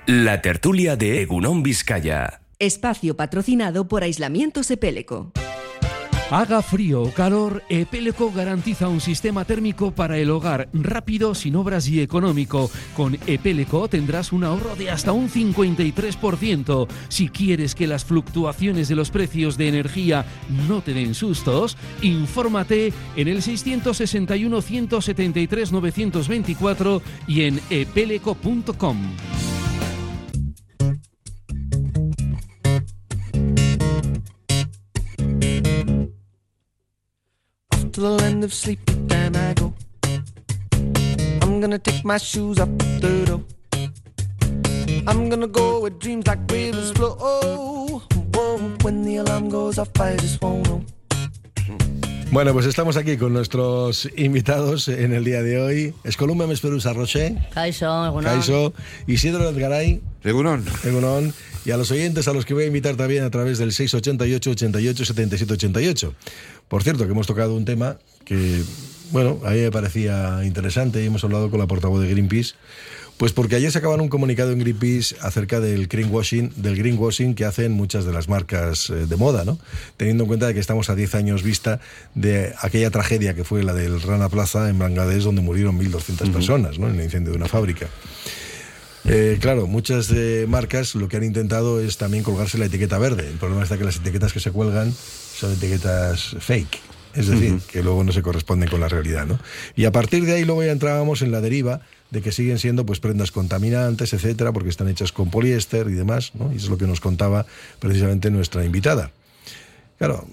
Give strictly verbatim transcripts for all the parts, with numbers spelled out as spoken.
La tertulia de Egunon Vizcaya. Espacio patrocinado por Aislamientos Epeleco. Haga frío o calor, Epeleco garantiza un sistema térmico para el hogar rápido, sin obras y económico. Con Epeleco tendrás un ahorro de hasta un cincuenta y tres por ciento. Si quieres que las fluctuaciones de los precios de energía no te den sustos, infórmate en el seiscientos sesenta y uno, ciento setenta y tres, novecientos veinticuatro y en epeleco punto com. To the land of sleep, then I go. I'm gonna take my shoes up the door. I'm gonna go where dreams like rivers flow. Oh, when the alarm goes off, I just won't know. Bueno, pues estamos aquí con nuestros invitados en el día de hoy. Escolumbe Mesperusa Roche. Kaixo, Egunon. Kaixo. Isidro Edgaray. Egunon. Egunon. Y a los oyentes a los que voy a invitar también a través del seis ochenta y ocho, ochenta y ocho, setenta y siete ochenta y ocho. Por cierto, que hemos tocado un tema que, bueno, a mí me parecía interesante y hemos hablado con la portavoz de Greenpeace. Pues porque ayer sacaban un comunicado en Greenpeace acerca del greenwashing, del greenwashing que hacen muchas de las marcas eh, de moda, ¿no? Teniendo en cuenta de que estamos a diez años vista de aquella tragedia que fue la del Rana Plaza en Bangladesh, donde murieron mil doscientas uh-huh. personas, ¿no? En el incendio de una fábrica. Eh, claro, muchas eh, marcas lo que han intentado es también colgarse la etiqueta verde. El problema está que las etiquetas que se cuelgan son etiquetas fake. Es decir, uh-huh. que luego no se corresponden con la realidad, ¿no? Y a partir de ahí luego ya entrábamos en la deriva de que siguen siendo pues prendas contaminantes, etcétera, porque están hechas con poliéster y demás, ¿no? Y eso es lo que nos contaba precisamente nuestra invitada. Claro,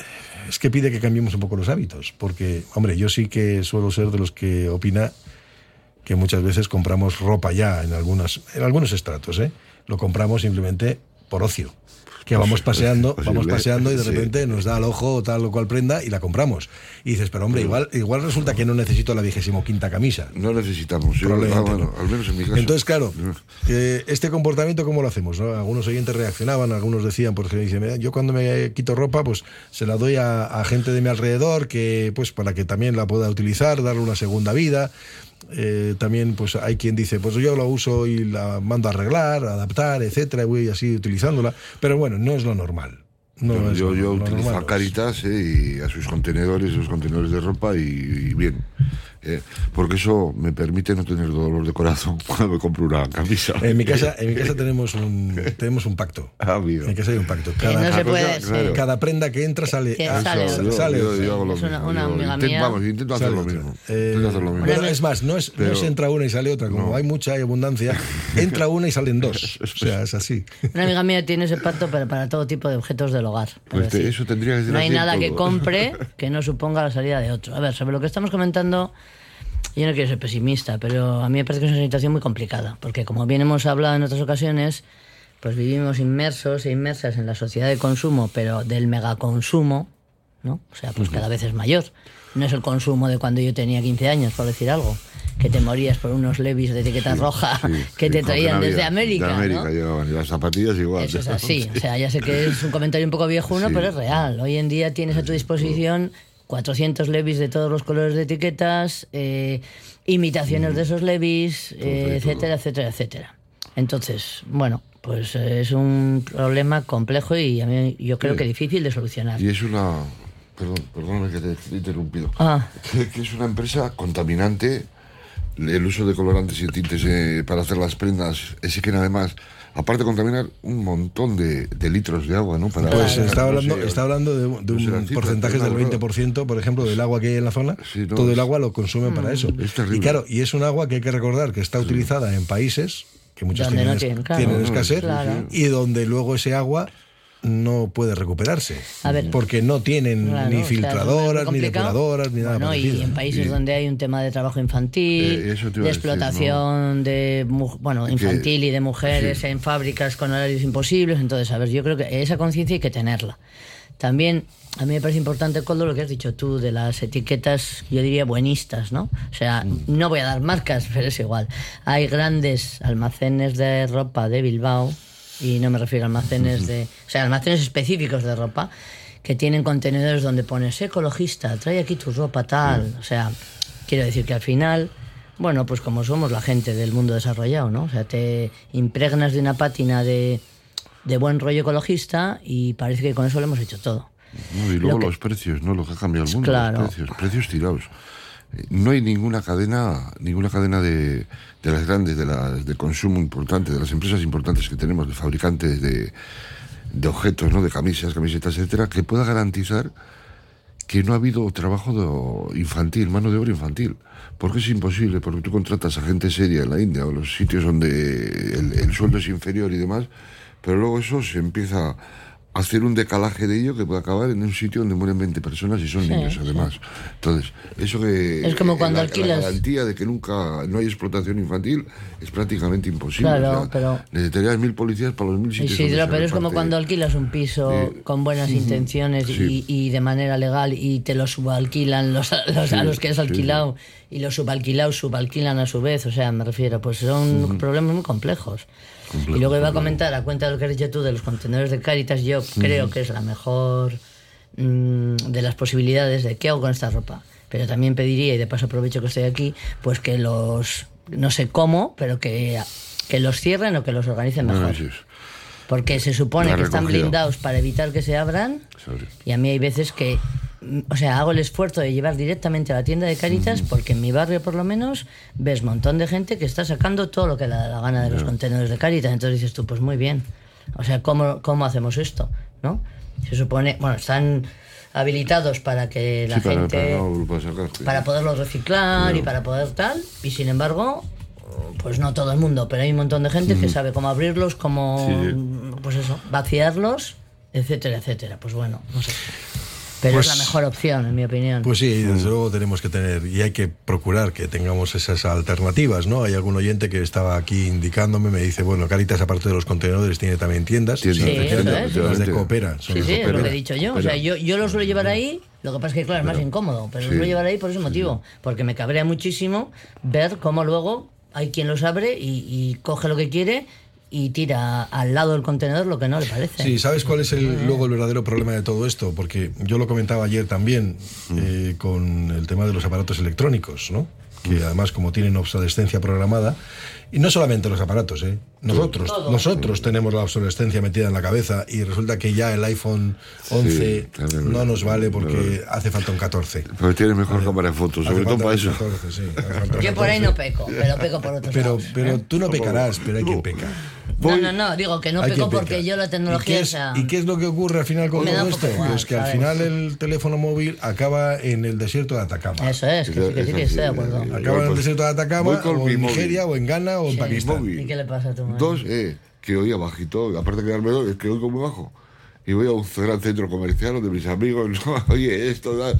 es que pide que cambiemos un poco los hábitos, porque, hombre, yo sí que suelo ser de los que opina que muchas veces compramos ropa ya en algunas, en algunos estratos, ¿eh? Lo compramos simplemente por ocio. Que vamos paseando, vamos paseando y de repente sí. nos da al ojo tal o cual prenda y la compramos. Y dices, pero hombre, igual igual resulta que no necesito la vigésimo quinta camisa. No necesitamos, yo, ah, bueno, al menos en mi caso. Entonces, claro, eh, este comportamiento, ¿cómo lo hacemos? ¿No? Algunos oyentes reaccionaban, algunos decían, por ejemplo, yo cuando me quito ropa, pues se la doy a, a gente de mi alrededor, que pues para que también la pueda utilizar, darle una segunda vida. Eh, también pues hay quien dice pues yo la uso y la mando a arreglar, a adaptar, etcétera, y voy así utilizándola, pero bueno, no es lo normal. No yo es yo, lo, yo lo utilizo normal, a Caritas eh, y a sus contenedores, sus contenedores de ropa y, y bien. Eh, porque eso me permite no tener dolor de corazón cuando me compro una camisa. En mi casa, en mi casa tenemos un tenemos un pacto. Ah, en mi casa hay un pacto. Cada, no se puede, cosa, claro. cada prenda que entra sale. Que Ah, sale, sale, yo, sale. Yo, yo hago lo es mismo. Una, una yo amiga intento, mía. vamos, intento hacer lo mismo. Eh, intento hacer lo mismo. Pero es más, no es, pero, no es entra una y sale otra. Como no. hay mucha hay abundancia, entra una y salen dos. O sea, es así. Una amiga mía tiene ese pacto para, para todo tipo de objetos del hogar. Pues te, eso tendría que ser no hay así nada todo. que compre que no suponga la salida de otro. A ver, sobre lo que estamos comentando, yo no quiero ser pesimista, pero a mí me parece que es una situación muy complicada, porque como bien hemos hablado en otras ocasiones, pues vivimos inmersos e inmersas en la sociedad de consumo, pero del megaconsumo, ¿no? O sea, pues uh-huh. cada vez es mayor. No es el consumo de cuando yo tenía quince años, por decir algo, que te morías por unos Levi's de etiqueta sí, roja sí, que sí, te traían desde América. De América, ¿no? llegaban, y las zapatillas igual. Eso es así. O sea, ya sé que es un comentario un poco viejuno, sí. pero es real. Hoy en día tienes a tu disposición cuatrocientos Levi's de todos los colores de etiquetas, eh, imitaciones mm. de esos Levi's, eh, etcétera, etcétera, etcétera. Entonces, bueno, pues eh, es un problema complejo y a mí yo creo sí. que difícil de solucionar. Y es una... Perdón, perdóname que te he interrumpido. Ah. Que, que es una empresa contaminante. El uso de colorantes y tintes eh, para hacer las prendas es que además, aparte de contaminar un montón de, de litros de agua, ¿no? Para pues para, está, no hablando, sé, está hablando de, de un no sé, porcentaje del veinte por ciento, por ejemplo, del agua que hay en la zona. Sí, no, todo el agua lo consumen mm. para eso. Y claro, y es un agua que hay que recordar que está sí. utilizada en países que muchos donde tienen, no tienen, claro. tienen escasez claro. y donde luego ese agua no puede recuperarse, a ver, porque no tienen claro, ni filtradoras, o sea, ni depuradoras, ni nada bueno, parecido. Y en países y, donde hay un tema de trabajo infantil, eh, de explotación decir, ¿no? de bueno infantil que, y de mujeres sí. en fábricas con horarios imposibles. Entonces, a ver, yo creo que esa conciencia hay que tenerla. También a mí me parece importante, Coldo, lo que has dicho tú de las etiquetas, yo diría buenistas, ¿no? O sea, no voy a dar marcas, pero es igual. Hay grandes almacenes de ropa de Bilbao, y no me refiero a almacenes de... O sea, almacenes específicos de ropa que tienen contenedores donde pones ecologista, trae aquí tu ropa tal. O sea, quiero decir que al final Bueno, pues como somos la gente del mundo desarrollado, ¿no? O sea, te impregnas de una pátina de, de buen rollo ecologista y parece que con eso lo hemos hecho todo. No, y luego que, los precios, ¿no? Lo que ha cambiado el mundo, claro. los precios, precios tirados. No hay ninguna cadena, ninguna cadena de, de las grandes, de las de consumo importante, de las empresas importantes que tenemos, de fabricantes de, de objetos, ¿no? De camisas, camisetas, etcétera, que pueda garantizar que no ha habido trabajo de infantil, mano de obra infantil. Porque es imposible, porque tú contratas a gente seria en la India o los sitios donde el, el sueldo es inferior y demás, pero luego eso se empieza a hacer un decalaje de ello que puede acabar en un sitio donde mueren veinte personas y son sí, niños además. Sí. Entonces, eso que... Es como cuando la, alquilas... La garantía de que nunca no hay explotación infantil es prácticamente imposible. Claro, o sea, pero... necesitarías mil policías para los mil sitios. Sí, pero es como cuando alquilas un piso sí. con buenas sí. intenciones sí. y, y de manera legal y te lo subalquilan los, los, sí, a los que has alquilado sí. y los subalquilados subalquilan a su vez. O sea, me refiero, pues son uh-huh. problemas muy complejos. Complejo, y luego iba a comentar, a cuenta de lo que has dicho tú de los contenedores de Cáritas, yo uh-huh. creo que es la mejor mmm, de las posibilidades de qué hago con esta ropa. Pero también pediría, y de paso aprovecho que estoy aquí, pues que los, no sé cómo, pero que, que los cierren o que los organicen mejor. Bueno, porque se supone que están blindados para evitar que se abran, Sorry. y a mí hay veces que... O sea, hago el esfuerzo de llevar directamente a la tienda de Cáritas, porque en mi barrio por lo menos ves un montón de gente que está sacando todo lo que le da la gana de los contenedores de Cáritas. Entonces dices tú, pues muy bien. O sea, ¿cómo, cómo hacemos esto? ¿No? Se supone, bueno, están habilitados para que la sí, para, gente... Para, no, para, sacar, sí. para poderlos reciclar claro. y para poder tal, y sin embargo... Pues no todo el mundo, pero hay un montón de gente mm. que sabe cómo abrirlos, cómo, sí. pues eso, vaciarlos, etcétera, etcétera. Pues bueno, no sé. Pero pues, es la mejor opción, en mi opinión. Pues sí, desde luego tenemos que tener, y hay que procurar que tengamos esas alternativas, ¿no? Hay algún oyente que estaba aquí indicándome, me dice, bueno, Cáritas, aparte de los contenedores, tiene también tiendas. Sí, sí, tiendas, las de Coopera. Son sí, sí, es lo que he dicho yo. O sea, yo, yo lo suelo llevar ahí, lo que pasa es que, claro, es más incómodo, pero sí. lo suelo llevar ahí por ese motivo, porque me cabrea muchísimo ver cómo luego hay quien los abre y, y coge lo que quiere y tira al lado del contenedor lo que no le parece. Sí, ¿sabes cuál es el, luego el verdadero problema de todo esto? Porque yo lo comentaba ayer también eh, con el tema de los aparatos electrónicos, ¿no? Que además, como tienen obsolescencia programada, y no solamente los aparatos, ¿eh? Nosotros, Todo. nosotros tenemos la obsolescencia metida en la cabeza y resulta que ya el iPhone once sí, claro, no nos vale porque no. hace falta un catorce. Pero tiene mejor ¿vale? cámara de fotos, sobre todo para eso. catorce, sí, yo por ahí no peco, pero peco por otros pero, lados. Pero ¿eh? tú no pecarás, pero hay quien peca. No, no, no, digo que no peco porque yo la tecnología... ¿Y qué, es, esa... ¿Y qué es lo que ocurre al final con todo esto? Igual, pues que ¿sabes? Al final el teléfono móvil acaba en el desierto de Atacama. Eso es, que sí, que sí, que estoy de acuerdo. Acaba en el desierto de Atacama, o en Nigeria, o en Ghana, o en Pakistán. ¿Y qué le pasa a tu madre? Dos, eh, que oía bajito, aparte de quedarme dos, es que oigo muy bajo. Y voy a un gran centro comercial donde mis amigos, ¿no? Oye, esto da...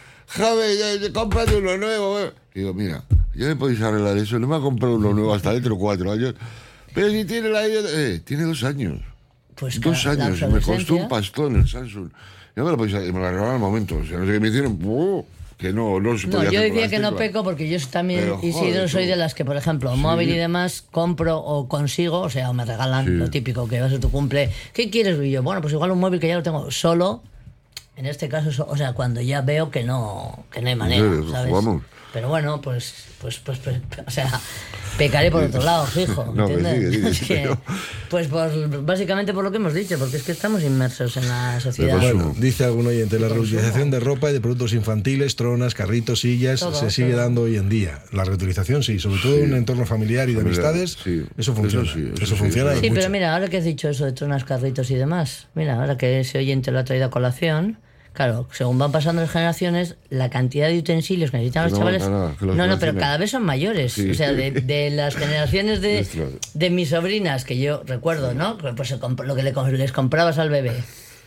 Javi, cómprate uno nuevo. Eh. Y digo, mira, ya me podéis arreglar eso, no me ha comprado uno nuevo hasta dentro de cuatro años. Pero si tiene la... Eh, tiene dos años. Pues dos años, y me costó un pastón el Samsung. Ya me lo podéis me lo arreglaron al momento. O sea, no sé qué me hicieron... ¡Oh! Que no, no se podía no, yo decía que no peco porque yo también, pero, Isidro, joder, soy de las que, por ejemplo, sí. móvil y demás, compro o consigo, o sea, o me regalan sí. lo típico, que va a ser tu cumple. ¿Qué quieres? Y yo, bueno, pues igual un móvil que ya lo tengo solo, en este caso, o sea, cuando ya veo que no, que no hay manera, sí, ¿sabes? Vamos. Pero bueno, pues, pues, pues, pues, o sea, pecaré por otro lado, fijo, no, ¿entiendes? Sí, sí, es que, pues por, básicamente por lo que hemos dicho, porque es que estamos inmersos en la sociedad. Bueno, dice algún oyente, la reutilización de ropa y de productos infantiles, tronas, carritos, sillas, todo, se sigue todo. dando hoy en día. La reutilización sí, sobre todo sí. en un entorno familiar y de familiar, amistades, sí. eso funciona. Eso, sí, eso, eso sí, funciona. Sí, mucho. Pero mira, ahora que has dicho eso de tronas, carritos y demás, mira, ahora que ese oyente lo ha traído a colación... Claro, según van pasando las generaciones, la cantidad de utensilios que necesitan los no, chavales... No, no, no, no, pero cada vez son mayores. Sí. O sea, de, de las generaciones de, de mis sobrinas, que yo recuerdo, ¿no? Pues lo que les comprabas al bebé,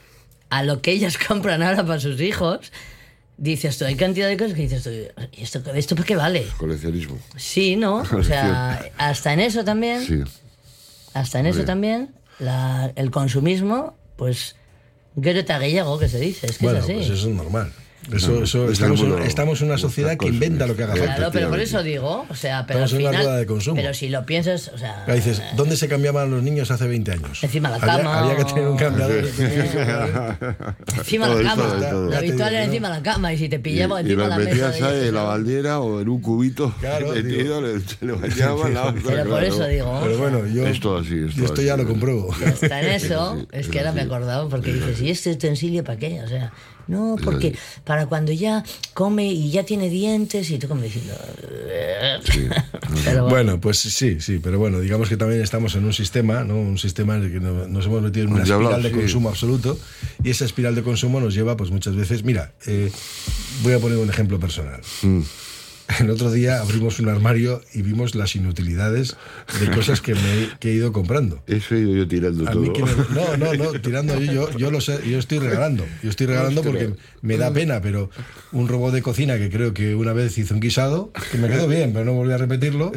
a lo que ellas compran ahora para sus hijos, dices tú, hay cantidad de cosas que dices tú, ¿y esto, esto para qué vale? Coleccionismo. Sí, ¿no? O sea, hasta en eso también... Sí. Hasta en eso también, la, el consumismo, pues... Greta Gallego, que se dice, es que bueno, es así. Pues eso es normal. Eso, No, eso es estamos, el en, mundo, estamos en una sociedad que inventa lo que haga falta. Claro, pero por eso digo, o sea, pero Estamos al en una final, rueda de consumo. pero si lo piensas, o sea, Ahora dices, ¿dónde se cambiaban los niños hace veinte años? Encima de la había, cama. Había que tener un cambiador. encima de la cama. Todo, todo. Lo Ya te habitual digo, era ¿no? encima de la cama y si te pillaba Y, y encima de los la mesa. metías dices, ahí en la ¿no? baldera o en un cubito Claro, metido, le, se le bañaban la Pero por eso digo. Pero bueno, yo, Es todo así, es yo todo esto así. ya lo compruebo. Está en eso, Sí, sí, es sí, que ahora sí. me he acordado, porque Sí, dices, sí. ¿y este utensilio para qué? O sea, no, Sí, porque sí. para cuando ya come y ya tiene dientes y tú como diciendo... Sí. Pero bueno, Bueno, pues sí, sí, pero bueno, digamos que también estamos en un sistema, ¿no? Un sistema en el que no- nos hemos metido en una Ya espiral hablamos, de sí. consumo absoluto y esa espiral de consumo nos lleva, pues muchas veces, mira, eh, voy a poner un ejemplo personal. Mm. El otro día abrimos un armario y vimos las inutilidades de cosas que me he, que he ido comprando. Eso he ido yo tirando A todo. mí que me- no, no, no, tirando yo, yo, yo lo sé, yo estoy regalando. Yo estoy regalando porque me da pena, pero un robot de cocina que creo que una vez hizo un guisado, que me quedó bien, pero no volví a repetirlo,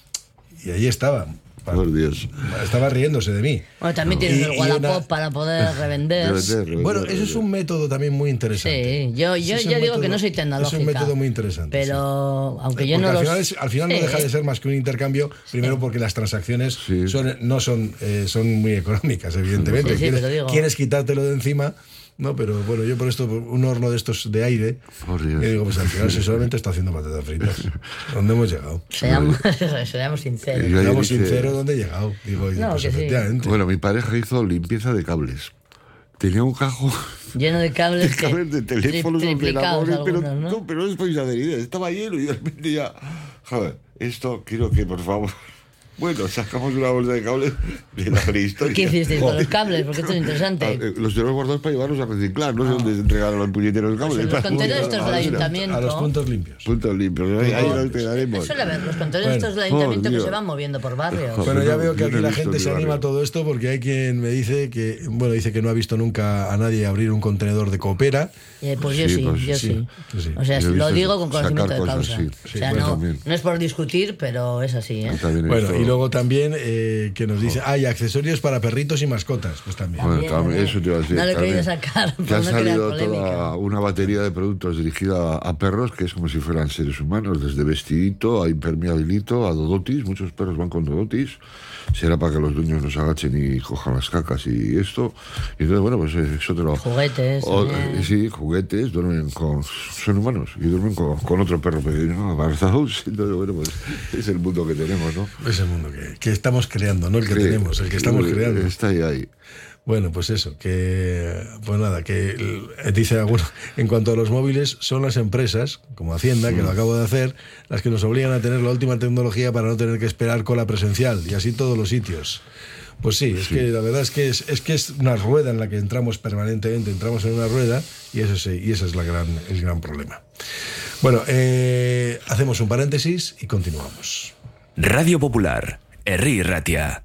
y ahí estaba. Por Dios. Estaba riéndose de mí. bueno, también tienes Y- el y Wallapop una- para poder revender. Revender, revender, Bueno, eso es revender. un método también muy interesante. Sí, yo, yo Ese es ya un digo que método- no soy tecnológica. Es un método muy interesante. Pero, sí. aunque yo Porque no al los... final, es- al final no Sí. deja de ser más que un intercambio, primero porque las transacciones Sí. son, no son, eh, son muy económicas, evidentemente. Sí, sí, quieres, pero digo- quieres quitártelo de encima, no, pero bueno, yo por esto, un horno de estos de aire, Por Dios. yo digo, pues al final si solamente está haciendo patatas fritas. ¿Dónde hemos llegado? Seamos, seamos sinceros. Yo ayer Seamos hice- sinceros, ¿dónde he llegado? Digo, No, pues que sí. efectivamente. Bueno, mi pareja hizo limpieza de cables. Tenía un cajón Lleno de cables, de que- cables de teléfonos, tri- triplicados ordenadores, pero, algunos, ¿no? no, pero no es podéis hacer idea. Estaba lleno y de repente ya. Joder, esto quiero que, por favor. Bueno, sacamos una bolsa de cables de la prehistoria. ¿Qué hiciste con Joder. los cables? Porque esto es interesante. Ah, eh, Los tenemos guardados para llevarlos a reciclar. No sé dónde se entregaron los puñeteros cables. Pues en los contenedores estos del Ah, ayuntamiento. A los puntos limpios. Puntos limpios. Ahí, ahí los pegaremos. Suele haber los contenedores Bueno, estos del ayuntamiento por que Dios. se van moviendo por barrios. Joder. Bueno, ya no, veo que yo aquí no he la visto gente mi se anima barrio. a todo esto porque hay quien me dice que, bueno, dice que no ha visto nunca a nadie abrir un contenedor de Coopera. Eh, pues yo Sí, sí, pues yo sí, sí. sí, sí. O sea, Yo he lo visto digo con sacar conocimiento de cosas, causa. sí. o Sí, sea, bueno, no, también. no es por discutir, pero es así, ¿eh? También he Bueno, visto- y luego también eh, que nos dice, ah, y accesorios para perritos y mascotas, pues también. Bueno, Bien, también, ¿eh? eso te iba a decir. No lo he también. querido sacar, por Que ha no crear salido polémica. toda una batería de productos dirigida a perros, que es como si fueran seres humanos, desde vestidito a impermeabilito, a dodotis. Muchos perros van con dodotis. Será para que los dueños no se agachen y cojan las cacas y esto. Y entonces, bueno, pues eso te lo... Juguetes, O- también. eh, sí, juguetes, duermen con... Son humanos y duermen con, con otro perro pequeño, avanzados. Entonces, bueno, pues es el mundo que tenemos, ¿no? Es el mundo que, que estamos creando, no el que Sí, tenemos, el que estamos sí, creando. Está ahí, ahí. Bueno, pues eso, que pues nada, que el- dice alguno, en cuanto a los móviles, son las empresas, como Hacienda, que lo acabo de hacer, las que nos obligan a tener la última tecnología para no tener que esperar cola presencial, y así todos los sitios. Pues sí, es que la verdad es que es, es que es una rueda en la que entramos permanentemente, entramos en una rueda, y eso sí, y ese es la gran, el gran problema. Bueno, eh, hacemos un paréntesis y continuamos. Radio Popular, Herri Ratia.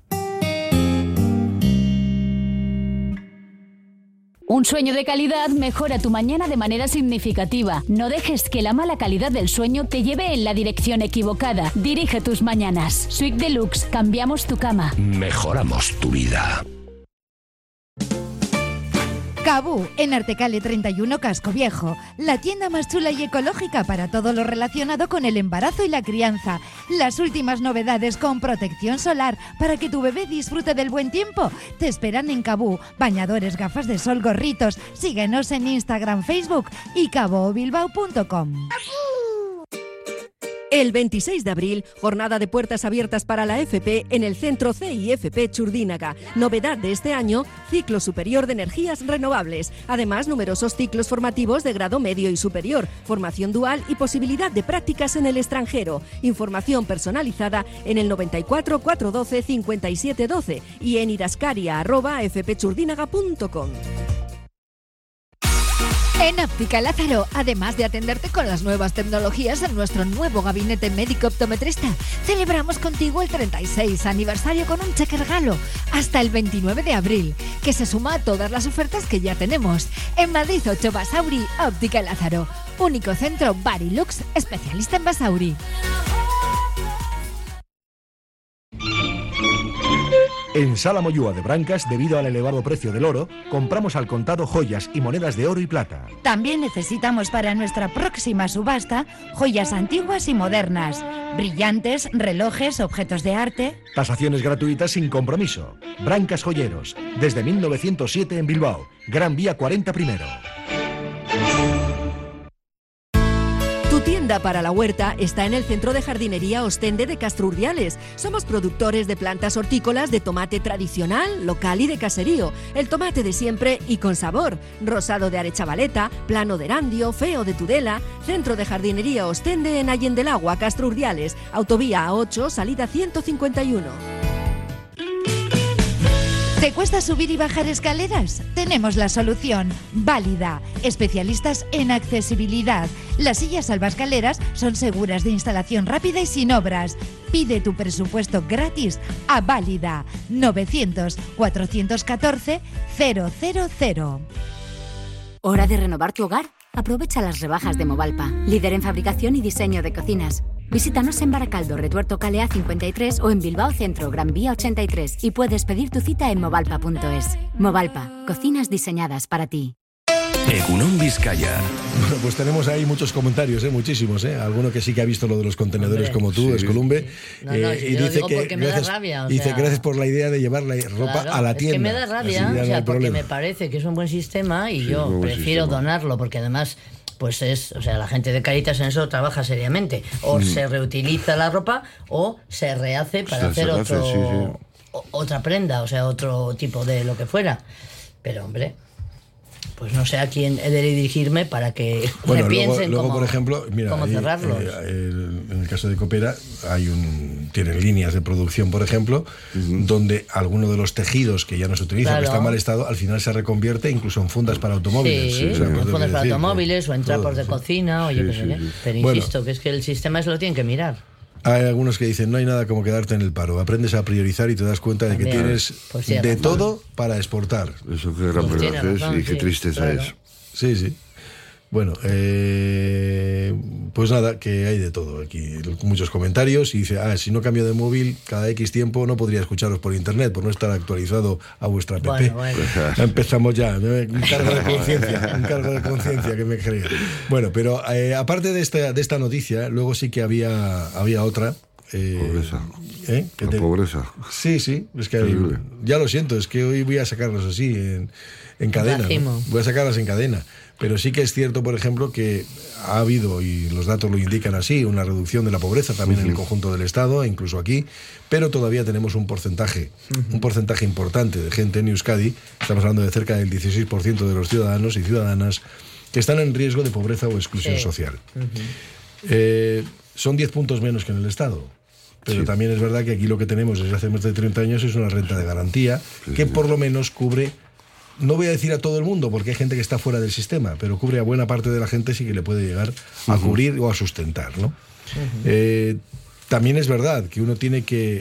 Un sueño de calidad mejora tu mañana de manera significativa. No dejes que la mala calidad del sueño te lleve en la dirección equivocada. Dirige tus mañanas. Suite Deluxe. Cambiamos tu cama. Mejoramos tu vida. Cabú, en Artecale treinta y uno Casco Viejo, la tienda más chula y ecológica para todo lo relacionado con el embarazo y la crianza. Las últimas novedades con protección solar para que tu bebé disfrute del buen tiempo. Te esperan en Cabú, bañadores, gafas de sol, gorritos. Síguenos en Instagram, Facebook y cabobilbao punto com. El veintiséis de abril, jornada de puertas abiertas para la F P en el Centro C I F P Churdínaga. Novedad de este año, ciclo superior de energías renovables. Además, numerosos ciclos formativos de grado medio y superior, formación dual y posibilidad de prácticas en el extranjero. Información personalizada en el noventa y cuatro, cuatrocientos doce, cincuenta y siete doce y en idascaria arroba f p churdínaga punto com. En Óptica Lázaro, además de atenderte con las nuevas tecnologías en nuestro nuevo gabinete médico optometrista, celebramos contigo el treinta y seis aniversario con un cheque regalo hasta el veintinueve de abril, que se suma a todas las ofertas que ya tenemos. En Madrid ocho Basauri, Óptica Lázaro, único centro Barilux, especialista en Basauri. En Sala Moyúa de Brancas, debido al elevado precio del oro, compramos al contado joyas y monedas de oro y plata. También necesitamos para nuestra próxima subasta joyas antiguas y modernas, brillantes, relojes, objetos de arte. Tasaciones gratuitas sin compromiso. Brancas Joyeros, desde mil novecientos siete en Bilbao, Gran Vía cuarenta primero. Tu tienda para la huerta está en el Centro de Jardinería Ostende de Castro Urdiales. Somos productores de plantas hortícolas de tomate tradicional, local y de caserío. El tomate de siempre y con sabor. Rosado de Arechavaleta, plano de Erandio, feo de Tudela. Centro de Jardinería Ostende en Allen del Agua, Castro Urdiales. Autovía A ocho, salida ciento cincuenta y uno. ¿Te cuesta subir y bajar escaleras? Tenemos la solución. Válida. Especialistas en accesibilidad. Las sillas salvaescaleras son seguras, de instalación rápida y sin obras. Pide tu presupuesto gratis a Válida. novecientos, cuatrocientos catorce, cero cero cero. ¿Hora de renovar tu hogar? Aprovecha las rebajas de Movalpa, líder en fabricación y diseño de cocinas. Visítanos en Baracaldo, Retuerto Calea cincuenta y tres o en Bilbao Centro, Gran Vía ochenta y tres y puedes pedir tu cita en movalpa punto es. Movalpa, cocinas diseñadas para ti. Egunon Vizcaya. Bueno, pues tenemos ahí muchos comentarios, ¿eh? Muchísimos, ¿eh? Alguno que sí que ha visto lo de los contenedores. Hombre, como tú, sí. Escolumbe. No, no, eh, si y yo dice lo digo que porque me gracias, da rabia. O dice sea, gracias por la idea de llevar la ropa claro, a la tienda. Es que me da rabia, Así o no sea, hay porque problema. me parece que es un buen sistema y Sí, yo prefiero sistema. donarlo, porque además pues es, o sea, la gente de Caritas en eso trabaja seriamente. O mm. se reutiliza la ropa o se rehace para se, hacer se otro, hace, sí, sí. O, otra prenda, o sea, otro tipo de lo que fuera. Pero, hombre, pues no sé a quién he de dirigirme para que bueno, repiensen luego, luego, cómo, por ejemplo, mira, cómo ahí, cerrarlos. Eh, el, en el caso de Coopera hay un, tienen líneas de producción, por ejemplo, uh-huh. donde alguno de los tejidos que ya no se utilizan, claro. que está en mal estado, al final se reconvierte incluso en fundas para automóviles. Sí, o sea, en pues fundas para decir, automóviles o en trapos todo, de sí. cocina o yo sí, qué sé sí, qué. sí. Pero Bueno, insisto, que es que el sistema se lo tienen que mirar. Hay algunos que dicen, no hay nada como quedarte en el paro. Aprendes a priorizar y te das cuenta de que También. tienes pues sí, de razón. todo para exportar. Eso qué gran Pues verdad es razón, y qué sí, tristeza claro. es. Sí, sí. Bueno, eh, pues nada, que hay de todo aquí. Muchos comentarios y dice, ah, si no cambio de móvil cada X tiempo no podría escucharos por internet, por no estar actualizado a vuestra app. Bueno, bueno. Ya empezamos ya, un cargo de conciencia, un cargo de conciencia que me crea. Bueno, pero eh, aparte de esta, de esta noticia, luego sí que había, había otra. Eh, pobreza. ¿eh? La te... pobreza. Sí, sí, es que Terrible. Ya lo siento, es que hoy voy a sacarlos así en, en cadena, ¿no? Voy a sacarlas en cadena. Pero sí que es cierto, por ejemplo, que ha habido, y los datos lo indican así, una reducción de la pobreza también uh-huh. en el conjunto del Estado, incluso aquí, pero todavía tenemos un porcentaje, uh-huh. un porcentaje importante de gente en Euskadi, estamos hablando de cerca del dieciséis por ciento de los ciudadanos y ciudadanas que están en riesgo de pobreza o exclusión sí. social. Uh-huh. Eh, son diez puntos menos que en el Estado. Pero sí. también es verdad que aquí lo que tenemos desde hace más de treinta años es una renta de garantía sí, que sí. por lo menos cubre, no voy a decir a todo el mundo porque hay gente que está fuera del sistema, pero cubre a buena parte de la gente, sí que le puede llegar a uh-huh. cubrir o a sustentar, ¿no? Uh-huh. Eh, también es verdad que uno tiene que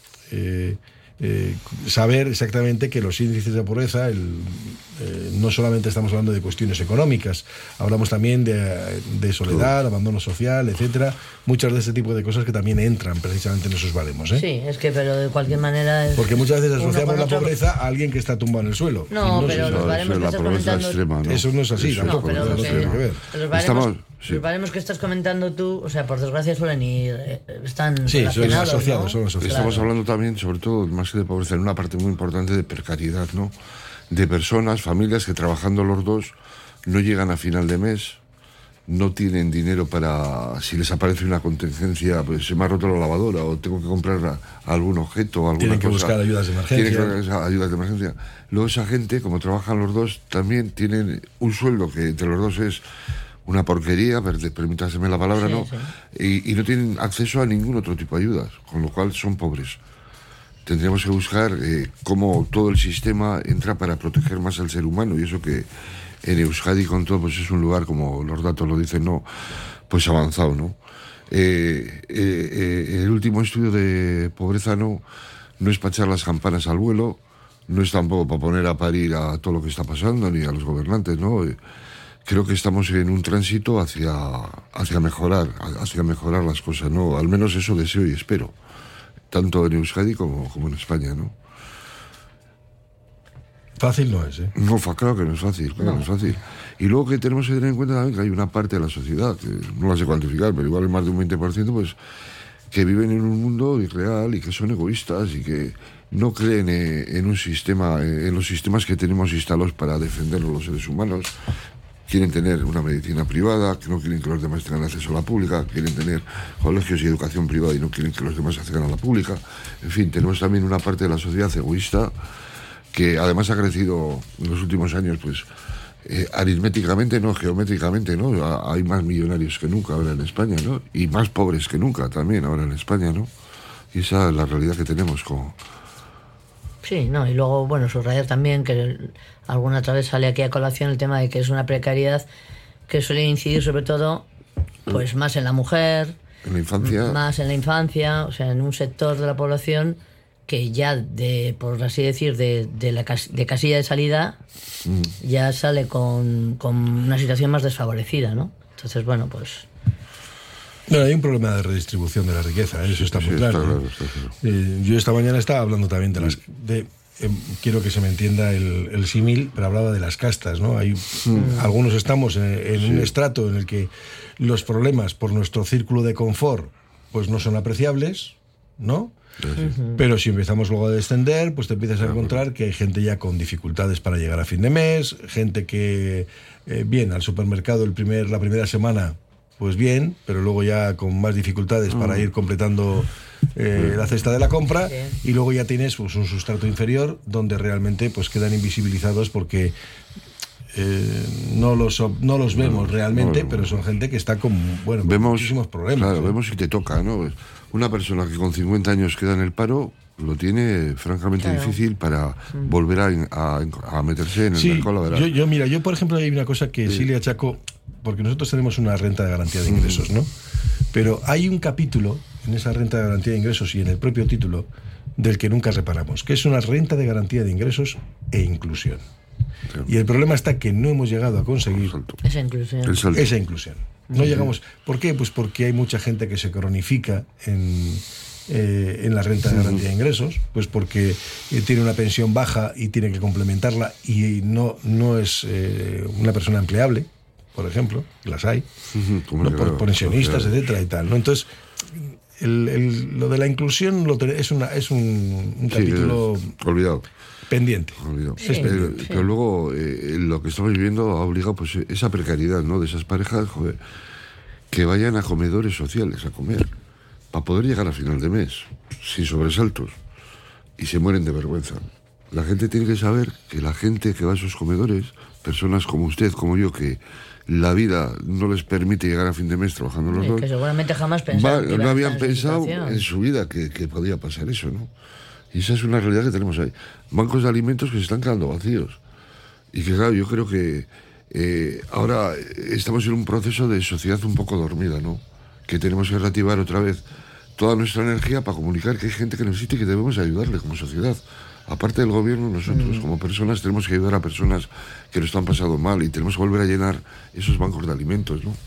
eh, eh, saber exactamente que los índices de pobreza, el, eh, no solamente estamos hablando de cuestiones económicas, hablamos también de, de soledad, uh-huh. abandono social, etcétera, muchas de este tipo de cosas que también entran precisamente en esos baremos, ¿eh? Sí, es que pero de cualquier manera es... Porque muchas veces asociamos la otro... pobreza a alguien que está tumbado en el suelo. No, no pero es los baremos que estás comentando... Extrema, ¿no? Eso no es así, eso tampoco, no, pero no, lo no que, tiene que ver. Los baremos, Estamos, sí. los baremos que estás comentando tú, o sea, por desgracia suelen ir... Están sí, son asociados, ¿no? son asociados. Estamos claro. hablando también, sobre todo, más que de pobreza, en una parte muy importante de precariedad, ¿no? De personas, familias que trabajando los dos no llegan a final de mes, no tienen dinero para, si les aparece una contingencia, pues se me ha roto la lavadora o tengo que comprar a, a algún objeto o alguna tienen que cosa. buscar ayudas de emergencia. Tienen que buscar ayudas de emergencia. Luego esa gente, como trabajan los dos, también tienen un sueldo que entre los dos es una porquería, permítaseme la palabra, sí, ¿no? Sí. Y, y no tienen acceso a ningún otro tipo de ayudas, con lo cual son pobres. Tendríamos que buscar eh, cómo todo el sistema entra para proteger más al ser humano, y eso que en Euskadi con todo pues es un lugar, como los datos lo dicen, no, pues avanzado, ¿no? Eh, eh, eh, el último estudio de pobreza no, no es para echar las campanas al vuelo, no es tampoco para poner a parir a todo lo que está pasando ni a los gobernantes, ¿no? Eh, creo que estamos en un tránsito hacia, hacia mejorar, hacia mejorar las cosas, ¿no? Al menos eso deseo y espero, tanto en Euskadi como, como en España, ¿no? Fácil no es, ¿eh? No, claro que no es fácil, claro no. no es fácil. Y luego que tenemos que tener en cuenta también que hay una parte de la sociedad, que no la sé cuantificar, pero igual es más de un veinte por ciento, pues, que viven en un mundo irreal y que son egoístas y que no creen en un sistema, en los sistemas que tenemos instalados para defenderlos los seres humanos. Quieren tener una medicina privada, que no quieren que los demás tengan acceso a la pública, quieren tener colegios y educación privada y no quieren que los demás accedan a la pública. En fin, tenemos también una parte de la sociedad egoísta que además ha crecido en los últimos años, pues, eh, aritméticamente, no, geométricamente, ¿no? Hay más millonarios que nunca ahora en España, ¿no? Y más pobres que nunca también ahora en España, ¿no? Y esa es la realidad que tenemos con... Sí, no, y luego, bueno, subrayar también que alguna otra vez sale aquí a colación el tema de que es una precariedad que suele incidir sobre todo, pues, más en la mujer, en la infancia, más en la infancia, o sea, en un sector de la población que ya, de por así decir, de, de la cas- de casilla de salida, mm. ya sale con, con una situación más desfavorecida, ¿no? Entonces, bueno, pues... Bueno, hay un problema de redistribución de la riqueza, eso está muy sí, claro. Está claro, está claro. Eh, yo esta mañana estaba hablando también de las... De, eh, quiero que se me entienda el, el símil, pero hablaba de las castas, ¿no? Hay, mm. Algunos estamos en, en sí. un estrato en el que los problemas por nuestro círculo de confort pues no son apreciables, ¿no? Sí, sí. Uh-huh. Pero si empezamos luego a descender, pues te empiezas a encontrar que hay gente ya con dificultades para llegar a fin de mes, gente que, eh, bien, al supermercado el primer, la primera semana... Pues bien, pero luego ya con más dificultades mm. para ir completando eh, la cesta de la compra, sí. Y luego ya tienes, pues, un sustrato inferior donde realmente pues quedan invisibilizados porque eh, no los no los vemos no, realmente, no, pero son gente que está con, bueno, con vemos, muchísimos problemas. Claro, ¿eh? Vemos si te toca, ¿no? Una persona que con cincuenta años queda en el paro lo tiene francamente claro. difícil para mm. volver a, a, a meterse en el sí, mercado laboral. Yo, yo, mira, yo por ejemplo hay una cosa que sí, sí le achaco, porque nosotros tenemos una renta de garantía de ingresos, ¿no? Pero hay un capítulo en esa renta de garantía de ingresos y en el propio título del que nunca reparamos, que es una renta de garantía de ingresos e inclusión. Sí. Y el problema está que no hemos llegado a conseguir esa inclusión. Esa inclusión. No uh-huh. llegamos. ¿Por qué? Pues porque hay mucha gente que se cronifica en, eh, en la renta de garantía de ingresos, pues porque eh, tiene una pensión baja y tiene que complementarla y no, no es eh, una persona empleable, por ejemplo, las hay, uh-huh, no, por pensionistas, claro. etcétera y tal, ¿no? Entonces, el, el, lo de la inclusión lo te, es, una, es un, un capítulo sí, es, olvidado. pendiente. Olvidado. Sí, es pendiente. Eh, pero luego, eh, lo que estamos viviendo ha obligado pues, esa precariedad, ¿no? De esas parejas, joder, que vayan a comedores sociales a comer, para poder llegar a final de mes, sin sobresaltos, y se mueren de vergüenza. La gente tiene que saber que la gente que va a esos comedores, personas como usted, como yo, que la vida no les permite llegar a fin de mes trabajando los sí, dos. Que seguramente jamás pensaron va, no habían pensado en su vida que, que podía pasar eso, ¿no? Y esa es una realidad que tenemos ahí. Bancos de alimentos que se están quedando vacíos. Y que, claro, yo creo que eh, ahora estamos en un proceso de sociedad un poco dormida, ¿no? Que tenemos que reactivar otra vez toda nuestra energía para comunicar que hay gente que necesita y que debemos ayudarle como sociedad. Aparte del gobierno, nosotros mm. como personas tenemos que ayudar a personas que lo están pasando mal y tenemos que volver a llenar esos bancos de alimentos, ¿no?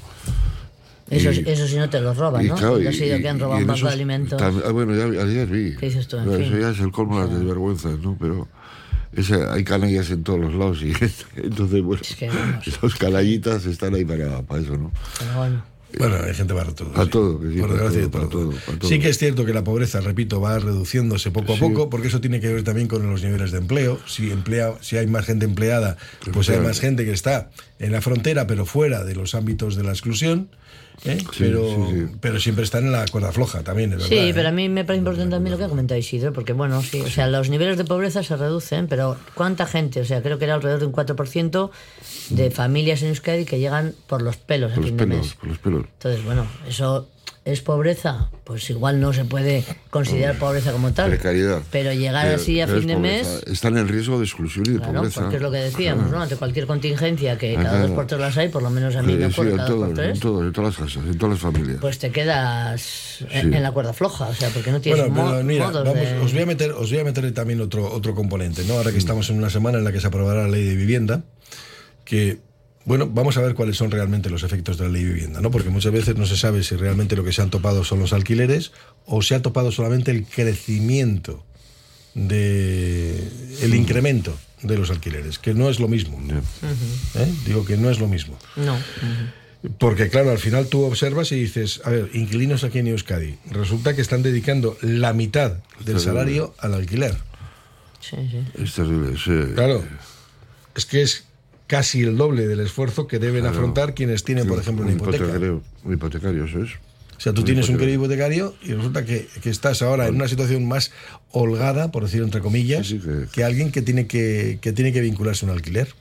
Eso, y, eso si no te los roban, ¿no? Claro, y, ha sido que han robado un banco de alimentos. Tam, ah, bueno, ya, ayer vi. ¿Qué dices tú? En claro, fin. Eso ya es el colmo de las desvergüenzas, ¿no? Pero ese, hay canallas en todos los lados y entonces, bueno, es que, bueno, los canallitas están ahí para, para eso, ¿no? Pero bueno. Bueno, hay gente para todo. Para sí. todo, que sí, por para, todo, todo, para, todo, para todo. Sí que es cierto que la pobreza, repito, va reduciéndose poco a sí. poco, porque eso tiene que ver también con los niveles de empleo. Si emplea, si hay más gente empleada, pues, pues hay más gente que está en la frontera, pero fuera de los ámbitos de la exclusión. ¿Eh? Sí, pero, sí, sí. pero siempre están en la cuerda floja también, es verdad. Sí, pero ¿eh? a mí me parece importante también lo que ha comentado Isidro, porque bueno, sí, o sea, los niveles de pobreza se reducen, pero ¿cuánta gente? O sea, creo que era alrededor de un cuatro por ciento de familias en Euskadi que llegan por los pelos por a fin los de pelos, mes. Por los pelos. Entonces, bueno, eso es pobreza, pues igual no se puede considerar pobreza como tal. Precariedad. Pero llegar pero, así a fin de pobreza. mes... Están en riesgo de exclusión y de claro, pobreza. Porque es lo que decíamos, claro. ¿no? Ante cualquier contingencia que Ajá. cada dos por tres las hay, por lo menos a mí sí, me ocurre sí, cada todo, dos por tres. En, todo, en todas las casas, en todas las familias. Pues te quedas sí. en, en la cuerda floja, o sea, porque no tienes bueno, mo- pero mira, modos vamos, de... os voy a meter, os voy a meter también otro, otro componente, ¿no? Ahora que estamos en una semana en la que se aprobará la ley de vivienda, que... Bueno, vamos a ver cuáles son realmente los efectos de la ley de vivienda, ¿no? Porque muchas veces no se sabe si realmente lo que se han topado son los alquileres o se ha topado solamente el crecimiento, de, el incremento de los alquileres, que no es lo mismo. Uh-huh. ¿Eh? Digo que no es lo mismo. No. Uh-huh. Porque claro, al final tú observas y dices, a ver, inquilinos aquí en Euskadi, resulta que están dedicando la mitad del salario al alquiler. Sí, sí. Es terrible, sí. Claro, es que es casi el doble del esfuerzo que deben claro. afrontar quienes tienen, por ejemplo, una hipoteca. Hipotecario, un hipotecario, eso es. O sea, tú un tienes hipotecario. un crédito hipotecario y resulta que, que estás ahora en una situación más holgada, por decirlo entre comillas, sí, sí, que... que alguien que tiene que, que tiene que vincularse a un alquiler.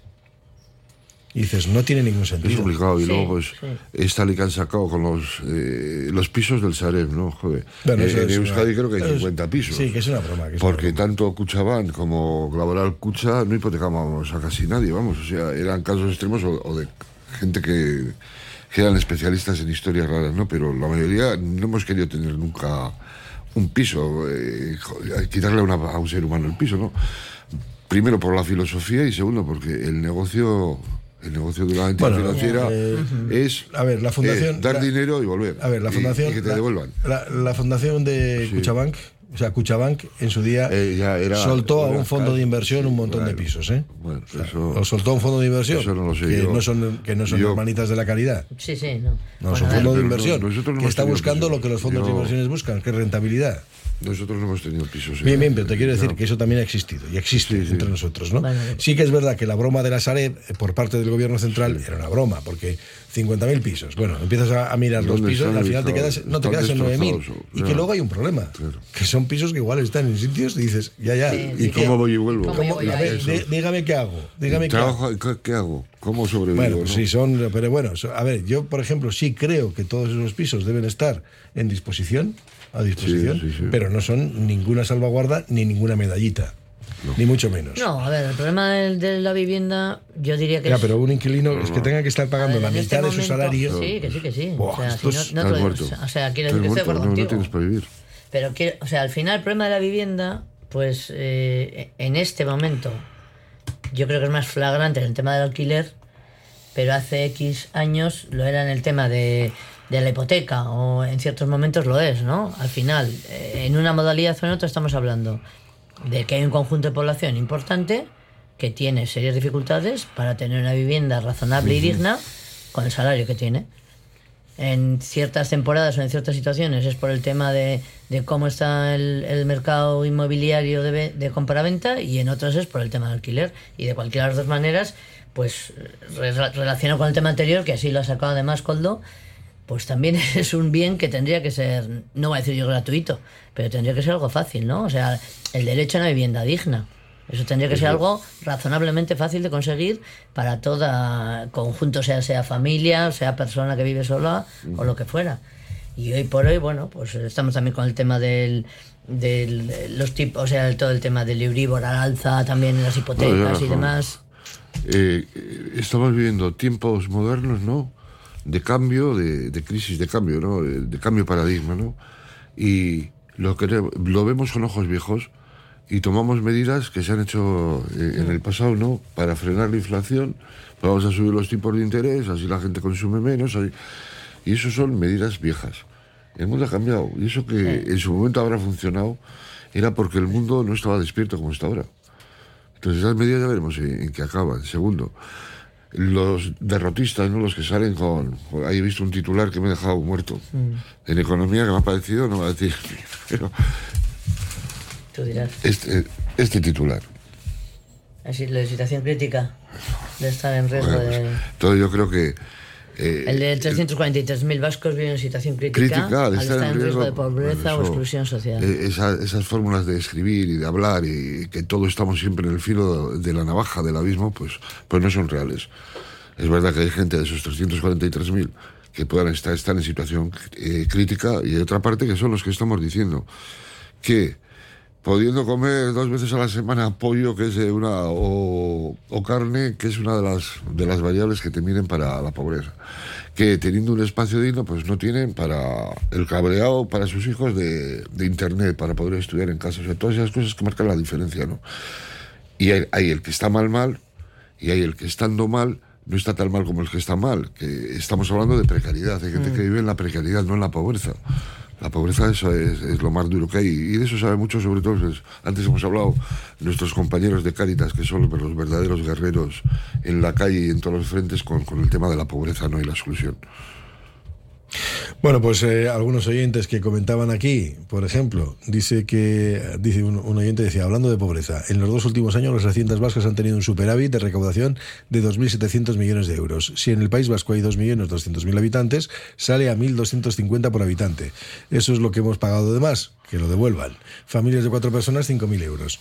Y dices, no tiene ningún sentido. Es complicado. Y sí, luego, pues, sí. esta ley que han sacado con los eh, los pisos del Sareb, ¿no? Joder. Bueno, eh, en Euskadi una... creo que hay es... cincuenta pisos. Sí, que es una broma. Que es porque una broma. tanto Kutxabank como Laboral Kutxa no hipotecábamos a casi nadie, vamos. O sea, eran casos extremos o, o de gente que, que eran especialistas en historias raras, ¿no? Pero la mayoría no hemos querido tener nunca un piso, eh, quitarle a, una, a un ser humano el piso, ¿no? Primero por la filosofía y segundo porque el negocio... El negocio de la entidad bueno, financiera eh, es a ver, la fundación, eh, dar la, dinero y volver. A ver, la fundación. Y, y que te la, devuelvan. La, la fundación de sí. Kutxabank, o sea, Kutxabank en su día eh, ya era, soltó era a un fondo de inversión sí, un montón claro. de pisos, ¿eh? Bueno, o sea, eso, o soltó a un fondo de inversión. Eso no lo sé que, yo. no son, que no son yo, hermanitas de la caridad. Sí, sí, no. No, bueno, son fondos de pero inversión. No, no que está buscando pisos. lo que los fondos yo, de inversiones buscan, que es rentabilidad. Nosotros no hemos tenido pisos. Bien, bien, pero te quiero decir no. que eso también ha existido y existe sí, entre sí. nosotros, ¿no? Vale. Sí que es verdad que la broma de la Sareb por parte del gobierno central sí. era una broma, porque cincuenta mil pisos, bueno, empiezas a, a mirar los pisos y al final te quedas, no te quedas en nueve mil. Y que luego hay un problema, claro. que son pisos que igual están en sitios y dices, ya, ya. Sí, ¿Y cómo voy y vuelvo? ¿Cómo, voy a ver, de, dígame qué hago. Dígame qué trabajo, hago. ¿qué, ¿Qué hago? ¿Cómo sobrevivo? Bueno, pues ¿no? sí, son, pero bueno, a ver, yo, por ejemplo, sí creo que todos esos pisos deben estar en disposición. a disposición, sí, sí, sí. pero no son ninguna salvaguarda ni ninguna medallita, no. ni mucho menos. No, a ver, el problema de, de la vivienda, yo diría que ya, es... pero un inquilino no, es que tenga que estar pagando ver, la mitad este de momento, su salario. Sí, que sí, que sí. Buah, o sea, si es, no, no te te muerto. O sea, quiero decir que estoy de acuerdo no, contigo. No tienes para vivir. Pero, quiero, o sea, al final el problema de la vivienda, pues eh, en este momento, yo creo que es más flagrante en el tema del alquiler, pero hace X años lo era en el tema de... de la hipoteca, o en ciertos momentos lo es, ¿no? Al final, eh, en una modalidad o en otra estamos hablando de que hay un conjunto de población importante que tiene serias dificultades para tener una vivienda razonable y digna con el salario que tiene. En ciertas temporadas o en ciertas situaciones es por el tema de, de cómo está el, el mercado inmobiliario de, de compra-venta, y en otras es por el tema del alquiler. Y de cualquiera de las dos maneras, pues re, relacionado con el tema anterior, que así lo ha sacado además Koldo, pues también es un bien que tendría que ser, no voy a decir yo gratuito, pero tendría que ser algo fácil, ¿no? O sea, el derecho a una vivienda digna. Eso tendría que ser algo razonablemente fácil de conseguir para todo conjunto, sea sea familia, sea persona que vive sola o lo que fuera. Y hoy por hoy, bueno, pues estamos también con el tema del, del los tipos, o sea, todo el tema del Euribor al alza, también en las hipotecas no, ya, y demás. Eh, estamos viviendo tiempos modernos, ¿no? De cambio, de, de crisis de cambio, ¿no? De, de cambio de paradigma, ¿no? Y lo, que, lo vemos con ojos viejos y tomamos medidas que se han hecho eh, en el pasado, ¿no? Para frenar la inflación, vamos a subir los tipos de interés, así la gente consume menos, así, y eso son medidas viejas. El mundo ha cambiado, y eso que en su momento habrá funcionado era porque el mundo no estaba despierto como está ahora. Entonces esas medidas ya veremos en, en qué acaban. Segundo, los derrotistas, ¿no? Los que salen con... Ahí he visto un titular que me ha dejado muerto. Mm. En economía, que me ha parecido, no me va a decir... Pero, tú dirás. Este, este titular. Así, la situación crítica de estar en riesgo bueno, pues, de... Entonces yo creo que... Eh, el de trescientos cuarenta y tres mil vascos viven en situación crítica, crítica al estar, estar en riesgo, riesgo de pobreza bueno, eso, o exclusión social. Eh, esa, esas fórmulas de escribir y de hablar y que todos estamos siempre en el filo de la navaja del abismo, pues, pues no son reales. Es verdad que hay gente de esos trescientos cuarenta y tres mil que puedan estar, estar en situación eh, crítica, y hay otra parte que son los que estamos diciendo que pudiendo comer dos veces a la semana pollo, que es una, o, o carne, que es una de las, de las variables que te miden para la pobreza, que teniendo un espacio digno, pues no tienen para el cableado para sus hijos de, de internet, para poder estudiar en casa. O sea, todas esas cosas que marcan la diferencia, ¿no? Y hay, hay el que está mal, mal, y hay el que estando mal no está tan mal como el que está mal, que estamos hablando de precariedad, hay gente mm. que vive en la precariedad, no en la pobreza. La pobreza eso es, es lo más duro que hay, y de eso sabe mucho, sobre todo, es, antes hemos hablado, nuestros compañeros de Cáritas, que son los verdaderos guerreros en la calle y en todos los frentes con, con el tema de la pobreza, ¿no?, y la exclusión. Bueno, pues eh, algunos oyentes que comentaban aquí, por ejemplo, dice que dice un, un oyente decía, hablando de pobreza, en los dos últimos años las haciendas vascas han tenido un superávit de recaudación de dos mil setecientos millones de euros. Si en el País Vasco hay dos millones doscientos mil habitantes, sale a mil doscientos cincuenta por habitante. Eso es lo que hemos pagado de más, que lo devuelvan. Familias de cuatro personas, cinco mil euros.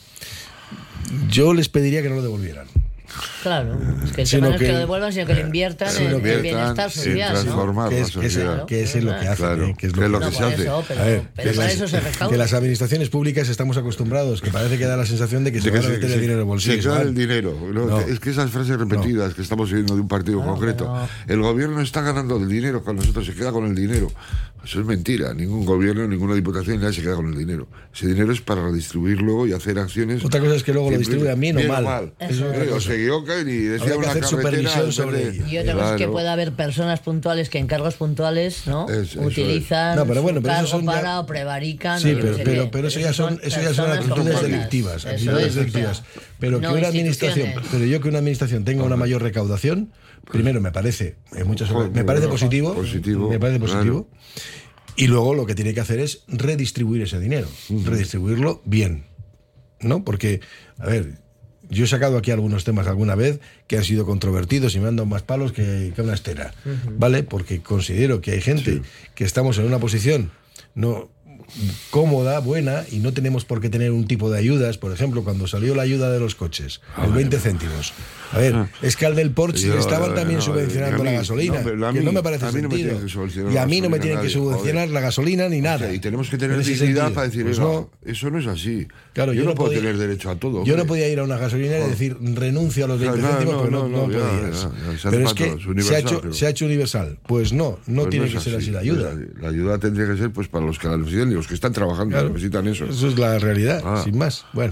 Yo les pediría que no lo devolvieran. Claro, es que el tema no es que, que lo devuelvan, sino que lo inviertan en el bienestar social, transformar, ¿no? Que es, que es, que es lo que hace, claro, ¿eh? que es lo que, lo que se hace. Eso, pero, a ver, pero que, para las, eso se recauda. que las administraciones públicas estamos acostumbrados, que parece que da la sensación de que de se que van a meter se, el dinero en el bolsillo. Se queda el dinero. No, no. Es que esas frases repetidas no. que estamos oyendo de un partido no, concreto, pero... el gobierno está ganando el dinero con nosotros, se queda con el dinero. Eso es mentira. Ningún gobierno, ninguna diputación, nadie se queda con el dinero. Ese dinero es para redistribuirlo y hacer acciones. Otra cosa es que luego lo distribuyan bien, bien o mal. mal. Eso es o se equivocan y decía una hacer supervisión sobre ello. Y otra cosa es que pueda haber personas puntuales que en cargos puntuales, ¿no? Es, utilizan no, pero bueno, pero su cargo son para ya... o prevarican. Sí, no pero, sé pero, qué. pero eso ya son, eso ya son actitudes delictivas. Actitudes delictivas. Pero no que una administración, pero yo que una administración tenga una mayor recaudación, primero me parece, en muchas ocasiones, me parece positivo, positivo, me parece positivo. Claro. Y luego lo que tiene que hacer es redistribuir ese dinero, uh-huh. redistribuirlo bien, ¿no? Porque, a ver, yo he sacado aquí algunos temas alguna vez que han sido controvertidos y me han dado más palos que, que una estera, uh-huh. ¿vale? Porque considero que hay gente sí. que estamos en una posición no cómoda, buena, y no tenemos por qué tener un tipo de ayudas. Por ejemplo, cuando salió la ayuda de los coches, ah, el veinte céntimos. A ver, ah. es que al del Porsche le estaban también no, subvencionando mí, la gasolina, no, que mí, no me parece sentido. No y a mí no me tienen que subvencionar joder. la gasolina ni nada. O sea, y tenemos que tener dignidad para decir, pues no, eso no es así. Claro, yo, yo no puedo podía, tener derecho a todo. Yo hombre. no podía ir a una gasolinera y decir, renuncio a los veinte no, céntimos, no, pero no, no, no, no podías. Pero es que se ha, hecho, se ha hecho universal. Pues no, no pues tiene no que ser así la ayuda. La ayuda tendría que ser pues para los que la necesitan y los que están trabajando. Claro, necesitan eso. Eso es la realidad, ah. sin más. Bueno,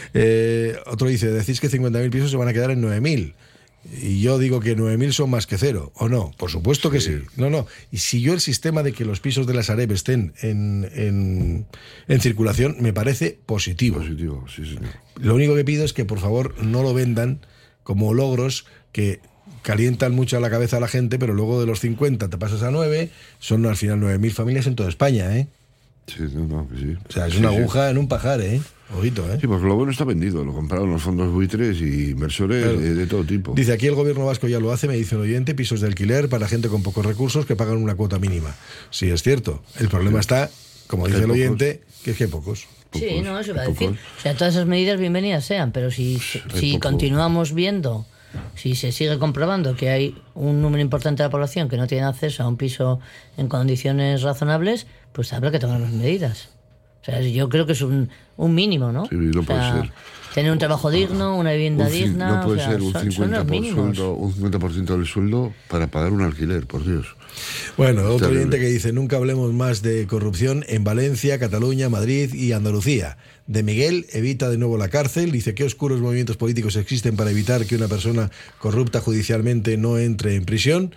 eh, otro dice, decís que cincuenta mil pisos se van a quedar en nueve mil. Y yo digo que nueve mil son más que cero, ¿o no? Por supuesto que sí. sí. No, no. Y si yo el sistema de que los pisos de la Sareb estén en, en, en circulación me parece positivo. Positivo, sí, sí. Lo único que pido es que por favor no lo vendan como logros que calientan mucho a la cabeza a la gente, pero luego de los cincuenta te pasas a nueve, son al final nueve mil familias en toda España, ¿eh? Sí, no, no, que sí. O sea, es sí, una sí. aguja en un pajar, ¿eh? Ojito, ¿eh? Sí, porque lo bueno está vendido, lo compraron los fondos buitres y inversores claro. de, de todo tipo. Dice, aquí el gobierno vasco ya lo hace, me dice un oyente, pisos de alquiler para gente con pocos recursos que pagan una cuota mínima. Sí, es cierto. El problema sí. está, como dice el pocos. oyente, que es que hay pocos. Sí, pocos, no, eso iba a decir. O sea, todas esas medidas bienvenidas sean, pero si, si continuamos viendo, si se sigue comprobando que hay un número importante de la población que no tiene acceso a un piso en condiciones razonables, pues habrá que tomar las medidas. O sea, yo creo que es un, un mínimo, ¿no? Sí, no o puede sea, ser. Tener un trabajo digno, una vivienda un, digna. No puede o sea, ser un, son, cincuenta son por ciento, un cincuenta por ciento del sueldo para pagar un alquiler, por Dios. Bueno, otro oyente que dice, nunca hablemos más de corrupción en Valencia, Cataluña, Madrid y Andalucía. De Miguel, evita de nuevo la cárcel. Dice, ¿qué oscuros movimientos políticos existen para evitar que una persona corrupta judicialmente no entre en prisión?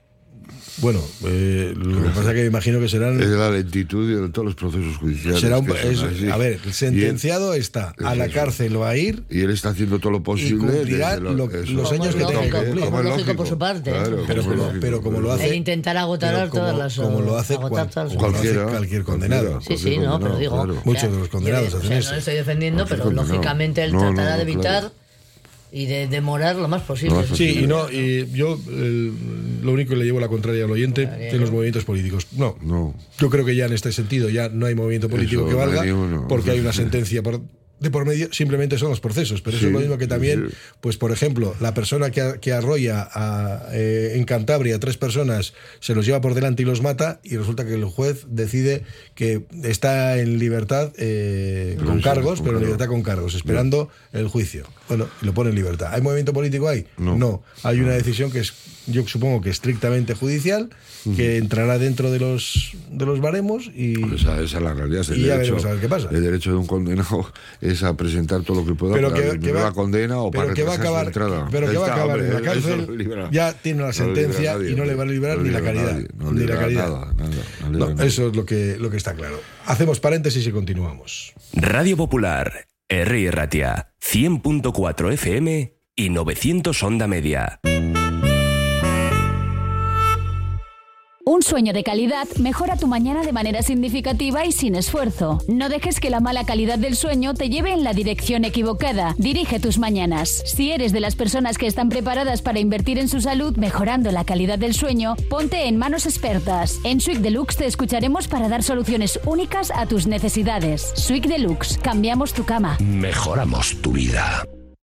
Bueno, eh, lo que pasa es que me imagino que serán... Es la lentitud de todos los procesos judiciales. Será un, es, a ver, el sentenciado él, está, a la cárcel va a ir... Y él está haciendo todo lo posible... Y cumplirá lo, lo, los años que tenga que cumplir. Como lógico por su parte. Claro, pero, como, lógico, pero como lo hace... El intentar agotar como, todas las... Como lo hace, cual, como cualquiera, lo hace cualquier condenado. Sí, sí, no, pero digo... Claro. Muchos de los condenados yo, hacen o sea, eso. No lo estoy defendiendo, pero lógicamente él no, tratará no, de evitar... Claro. Y de demorar lo más posible. No, sí, y no, y yo el, lo único que le llevo la contraria al oyente es los movimientos políticos. No, no, yo creo que ya en este sentido ya no hay movimiento político Eso, que valga, no, porque hay una sentencia por, de por medio, simplemente son los procesos, pero sí, eso es lo mismo que también, sí. pues por ejemplo, la persona que, que arrolla a, eh, en Cantabria a tres personas, se los lleva por delante y los mata, y resulta que el juez decide que está en libertad eh, con cargos, pero en libertad con cargos, esperando no. el juicio. Bueno, y lo pone en libertad. ¿Hay movimiento político ahí? No. no. Hay una decisión que es, yo supongo que estrictamente judicial, que entrará dentro de los de los baremos y... Esa, esa es la realidad. Es el y ya derecho, veremos a ver qué pasa. El derecho de un condenado es a presentar todo lo que pueda pero para que, que la va, condena o para que va a acabar, entrada. Pero que va a Está, acabar hombre, en la cárcel, no ya tiene la sentencia no nadie, y no le va a librar no ni la caridad. Nadie, no ni la caridad. Nada, nada, no no, eso es lo que, lo que está claro. Hacemos paréntesis y continuamos. Radio Popular, Herri Ratia, cien punto cuatro F M y novecientos onda media. Un sueño de calidad mejora tu mañana de manera significativa y sin esfuerzo. No dejes que la mala calidad del sueño te lleve en la dirección equivocada. Dirige tus mañanas. Si eres de las personas que están preparadas para invertir en su salud mejorando la calidad del sueño, ponte en manos expertas. En Suic Deluxe te escucharemos para dar soluciones únicas a tus necesidades. Suic Deluxe. Cambiamos tu cama. Mejoramos tu vida.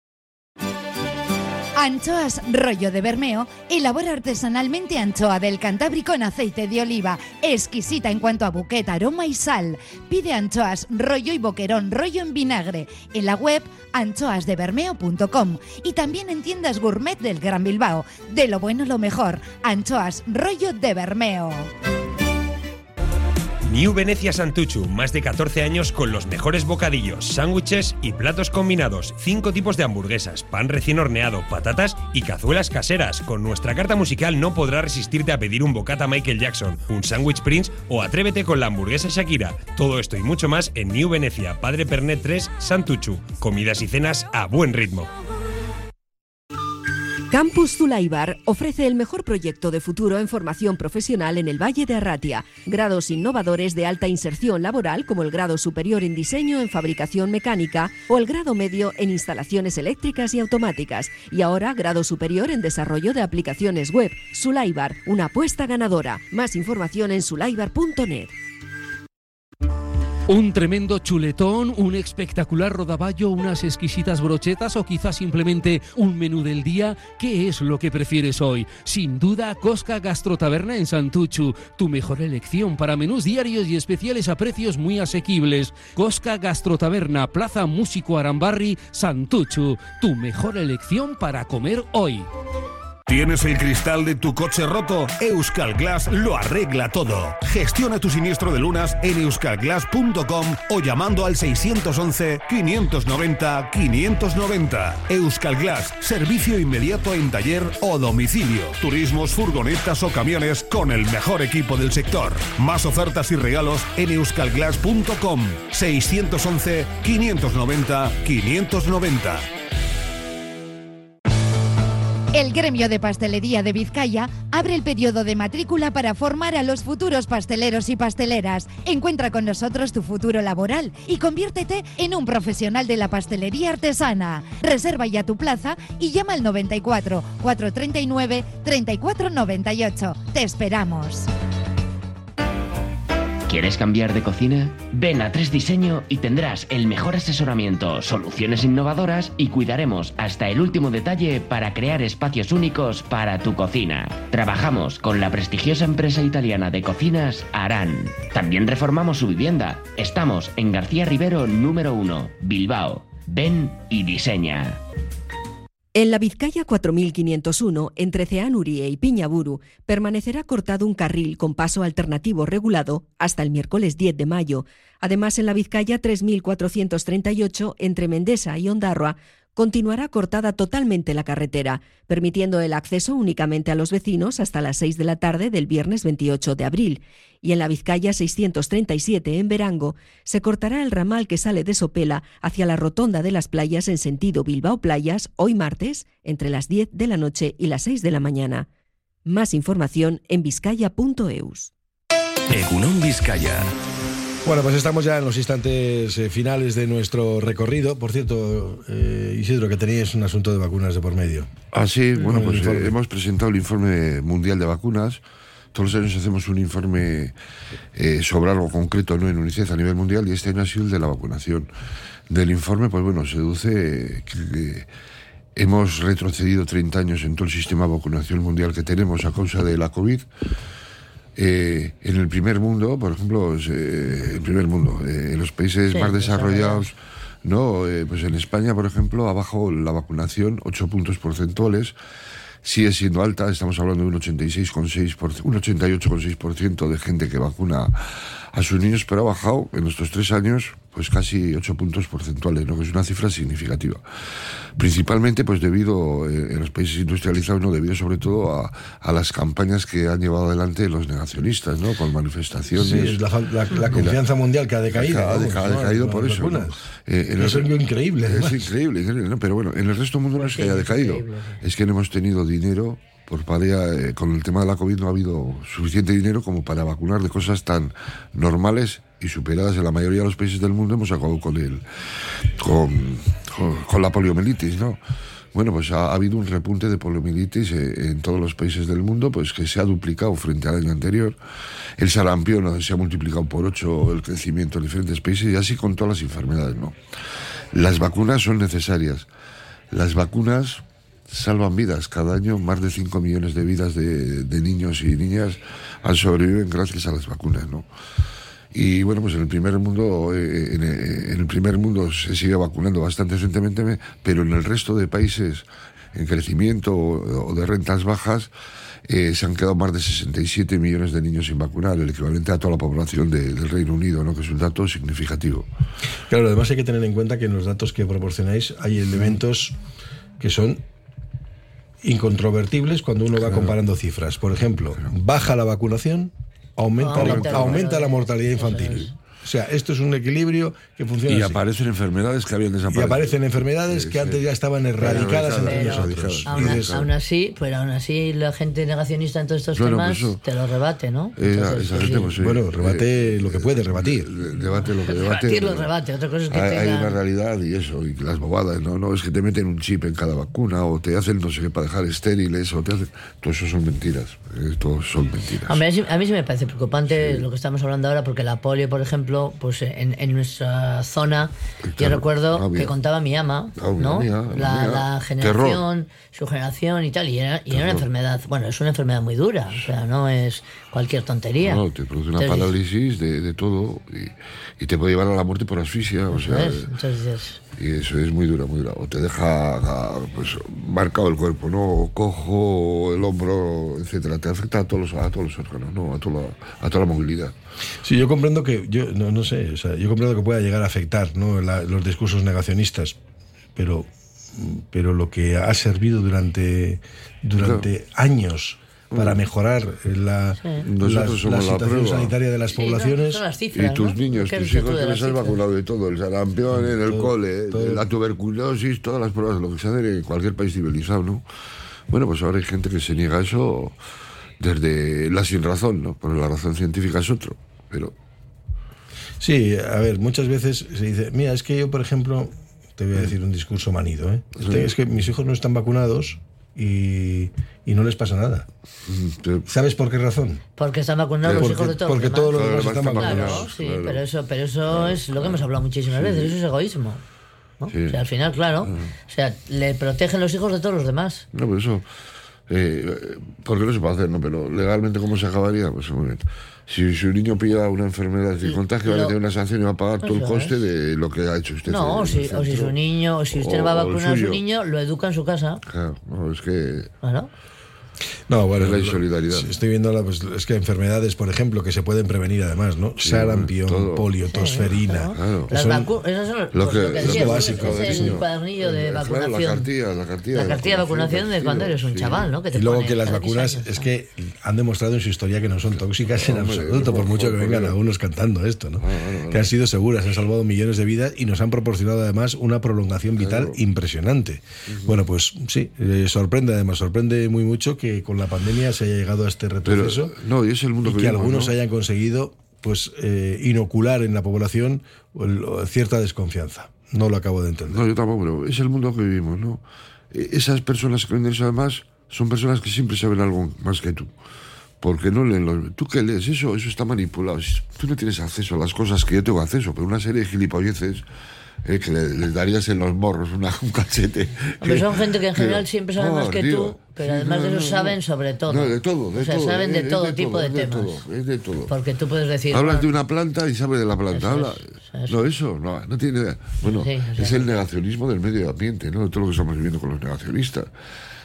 Anchoas Rollo de Bermeo elabora artesanalmente anchoa del Cantábrico en aceite de oliva, exquisita en cuanto a buquet, aroma y sal. Pide anchoas rollo y boquerón rollo en vinagre en la web anchoas de bermeo punto com y también en tiendas gourmet del Gran Bilbao. De lo bueno lo mejor, Anchoas Rollo de Bermeo. New Venecia Santuchu, más de catorce años con los mejores bocadillos, sándwiches y platos combinados, cinco tipos de hamburguesas, pan recién horneado, patatas y cazuelas caseras. Con nuestra carta musical no podrás resistirte a pedir un bocata Michael Jackson, un sándwich Prince o atrévete con la hamburguesa Shakira. Todo esto y mucho más en New Venecia, Padre Pernet tres, Santuchu. Comidas y cenas a buen ritmo. Campus Zulaibar ofrece el mejor proyecto de futuro en formación profesional en el Valle de Arratia. Grados innovadores de alta inserción laboral como el grado superior en diseño en fabricación mecánica o el grado medio en instalaciones eléctricas y automáticas. Y ahora grado superior en desarrollo de aplicaciones web. Zulaibar, una apuesta ganadora. Más información en zulaibar punto net. Un tremendo chuletón, un espectacular rodaballo, unas exquisitas brochetas o quizás simplemente un menú del día. ¿Qué es lo que prefieres hoy? Sin duda, Cosca Gastrotaberna en Santuchu, tu mejor elección para menús diarios y especiales a precios muy asequibles. Cosca Gastrotaberna, Plaza Músico Arambarri, Santuchu, tu mejor elección para comer hoy. ¿Tienes el cristal de tu coche roto? Euskal Glass lo arregla todo. Gestiona tu siniestro de lunas en euskal glass punto com o llamando al seiscientos once, quinientos noventa, quinientos noventa. Euskal Glass, servicio inmediato en taller o domicilio. Turismos, furgonetas o camiones con el mejor equipo del sector. Más ofertas y regalos en euskal glass punto com. seiscientos once, quinientos noventa, quinientos noventa. El Gremio de Pastelería de Vizcaya abre el periodo de matrícula para formar a los futuros pasteleros y pasteleras. Encuentra con nosotros tu futuro laboral y conviértete en un profesional de la pastelería artesana. Reserva ya tu plaza y llama al noventa y cuatro, cuatrocientos treinta y nueve, treinta y cuatro noventa y ocho. Te esperamos. ¿Quieres cambiar de cocina? Ven a tres Diseño y tendrás el mejor asesoramiento, soluciones innovadoras y cuidaremos hasta el último detalle para crear espacios únicos para tu cocina. Trabajamos con la prestigiosa empresa italiana de cocinas Aran. También reformamos su vivienda. Estamos en García Rivero número uno, Bilbao. Ven y diseña. En la Vizcaya cuatro mil quinientos uno, entre Ceanurie y Piñaburu, permanecerá cortado un carril con paso alternativo regulado hasta el miércoles diez de mayo. Además, en la Vizcaya tres mil cuatrocientos treinta y ocho, entre Mendesa y Ondarroa, continuará cortada totalmente la carretera, permitiendo el acceso únicamente a los vecinos hasta las seis de la tarde del viernes veintiocho de abril. Y en la Vizcaya seiscientos treinta y siete, en Verango, se cortará el ramal que sale de Sopela hacia la Rotonda de las Playas en sentido Bilbao Playas, hoy martes, entre las diez de la noche y las seis de la mañana. Más información en vizcaya punto eus. Egunon Vizcaya. Bueno, pues estamos ya en los instantes eh, finales de nuestro recorrido. Por cierto, eh, Isidro, que teníais un asunto de vacunas de por medio. Ah, sí, bueno, pues eh, hemos presentado el informe mundial de vacunas. Todos los años hacemos un informe eh, sobre algo concreto, ¿no?, en UNICEF a nivel mundial, y este año ha sido el de la vacunación. Del informe, pues bueno, se deduce que, que hemos retrocedido treinta años en todo el sistema de vacunación mundial que tenemos a causa de la COVID. Eh, en el primer mundo, por ejemplo, eh, el primer mundo, eh, en los países sí, más desarrollados, no, eh, pues en España, por ejemplo, ha bajado la vacunación ocho puntos porcentuales. Sigue siendo alta, estamos hablando de un ochenta y seis coma seis por ciento, un ochenta y ocho coma seis por ciento de gente que vacuna a sus niños, pero ha bajado en estos tres años pues casi ocho puntos porcentuales, ¿no? Que es una cifra significativa. Principalmente, pues debido, eh, en los países industrializados, ¿no? Debido sobre todo a, a las campañas que han llevado adelante los negacionistas, ¿no? Con manifestaciones. Sí, la, la, la confianza la, mundial que ha decaído. Ha, vamos, ha decaído ¿no? por eso. ¿no? Eh, en eso el, es increíble. Es increíble, increíble, ¿no? Pero bueno, en el resto del mundo no es que haya decaído, es que no hemos tenido dinero. Por palea, eh, con el tema de la COVID no ha habido suficiente dinero como para vacunar de cosas tan normales y superadas en la mayoría de los países del mundo. Hemos acabado con el con, con, con la poliomielitis, ¿no? Bueno, pues ha, ha habido un repunte de poliomielitis eh, en todos los países del mundo, pues que se ha duplicado frente al año anterior. El sarampión se ha multiplicado por ocho el crecimiento en diferentes países y así con todas las enfermedades, ¿no? Las vacunas son necesarias. Las vacunas salvan vidas. Cada año más de cinco millones de vidas de, de niños y niñas han sobrevivido gracias a las vacunas, ¿no? Y bueno, pues en el primer mundo eh, en, en el primer mundo se sigue vacunando bastante recientemente, pero en el resto de países en crecimiento o, o de rentas bajas eh, se han quedado más de sesenta y siete millones de niños sin vacunar, el equivalente a toda la población de, del Reino Unido, ¿no? Que es un dato significativo. Claro, además hay que tener en cuenta que en los datos que proporcionáis hay elementos que son incontrovertibles cuando uno va comparando cifras. Por ejemplo, baja la vacunación, aumenta, aumenta, la, aumenta la mortalidad infantil. O sea, esto es un equilibrio que funciona y así. aparecen enfermedades que habían desaparecido. Y aparecen enfermedades sí, que antes sí. ya estaban erradicadas entre nosotros. Aún, aún así, pues aún así la gente negacionista en todos estos bueno, temas pues te lo rebate, ¿no? Eh, Entonces, esa gente, pues, sí. Bueno, rebate eh, lo que puede rebatir. Debate lo que debate. Rebatir lo rebate. Otra cosa es que hay, tenga... hay una realidad y eso, y las bobadas, ¿no? No es que te meten un chip en cada vacuna o te hacen no sé qué para dejar estériles o te hacen... Todo eso son mentiras. Eh, todo son mentiras. A mí, a mí sí me parece preocupante sí. lo que estamos hablando ahora porque la polio, por ejemplo, pues en en nuestra zona, claro, yo recuerdo que contaba mi ama, oh, ¿no? Mía, la, la generación, terror. Su generación y tal, y era, y era una enfermedad, bueno, es una enfermedad muy dura, o sea, no es cualquier tontería. No, te produce una entonces, parálisis de, de todo y, y te puede llevar a la muerte por asfixia, o sea, ¿ves? Entonces, y eso es muy dura, muy dura. O te deja pues marcado el cuerpo, ¿no? O cojo, el hombro, etcétera. Te afecta a todos los, a todos los órganos, ¿no? A toda la, a toda la movilidad. Sí, yo comprendo que, yo no, no sé, o sea, yo comprendo que pueda llegar a afectar, ¿no? La, los discursos negacionistas, pero, pero lo que ha servido durante, durante claro. años para mejorar la, sí. la, la situación la sanitaria de las sí, poblaciones. No, cifras, y tus ¿no? niños, tus hijos que les has vacunado de todo, el sarampión en el todo, cole, todo. La tuberculosis, todas las pruebas, lo que se hace en cualquier país civilizado, ¿no? Bueno, pues ahora hay gente que se niega a eso desde la sin razón, ¿no? Porque la razón científica es otro, pero... Sí, a ver, muchas veces se dice, mira, es que yo, por ejemplo, te voy a decir un discurso manido, ¿eh? Sí. Es que mis hijos no están vacunados y, y no les pasa nada. ¿Sabes por qué razón? Porque están vacunados porque, los hijos de todos porque los todos los demás demás están vacunados. Claro, sí, claro. pero eso, pero eso claro. es lo que hemos hablado muchísimas sí. veces, eso es egoísmo, ¿no? Sí. O sea, al final, claro, sí. o sea, le protegen los hijos de todos los demás. No, pero eso, eh, porque no se puede hacer, ¿no? Pero legalmente, ¿cómo se acabaría? Pues un momento. Si su niño pilla una enfermedad de contagio, va a tener una sanción y va a pagar todo el coste es. de lo que ha hecho usted. No, o si, o si su niño, o si usted o, va a vacunar a su niño, lo educa en su casa. Claro, no, es que... Bueno. No, bueno, es la insolidaridad. Estoy viendo la, pues, es que enfermedades, por ejemplo, que se pueden prevenir además, ¿no? Sí, sarampión, todo. polio, tosferina. Sí, claro. Las vacunas, esas son lo que, lo que decía, lo básico. Es el cuadernillo de vacunación. Claro, la cartilla, la cartilla, la cartilla de vacunación de cuando eres un sí. chaval, ¿no? Que te y luego pone que las vacunas es que han demostrado en su historia que no son tóxicas en hombre, absoluto, por mucho que vengan algunos cantando esto, ¿no? Ah, bueno, bueno. Que han sido seguras, han salvado millones de vidas y nos han proporcionado además una prolongación vital claro. impresionante. Uh-huh. Bueno, pues sí, eh, sorprende además, sorprende muy mucho que con la pandemia se haya llegado a este retroceso. Pero, no, y es el mundo y que, que vimos, algunos ¿no? hayan conseguido pues eh, inocular en la población cierta desconfianza. No lo acabo de entender. No, yo tampoco, pero es el mundo que vivimos, ¿no? Esas personas que venden eso además son personas que siempre saben algo más que tú. Porque no leen los... ¿Tú qué lees? Eso, eso está manipulado. Tú no tienes acceso a las cosas que yo tengo acceso, pero una serie de gilipolleces eh, que les le darías en los morros una, un cachete. Pero son gente que en general que, siempre sabe oh, más que tío, tú, pero sí, además no, de eso no, saben no. sobre todo. No, de todo, de o sea, todo. saben de es, todo es de tipo todo, de es temas. De todo, es de todo. Porque tú puedes decir... Hablas bueno, de una planta y sabes de la planta. Eso Habla... es, eso. No, eso, no, no tiene idea. Bueno, sí, es el negacionismo del medio ambiente, ¿no? De todo lo que estamos viviendo con los negacionistas.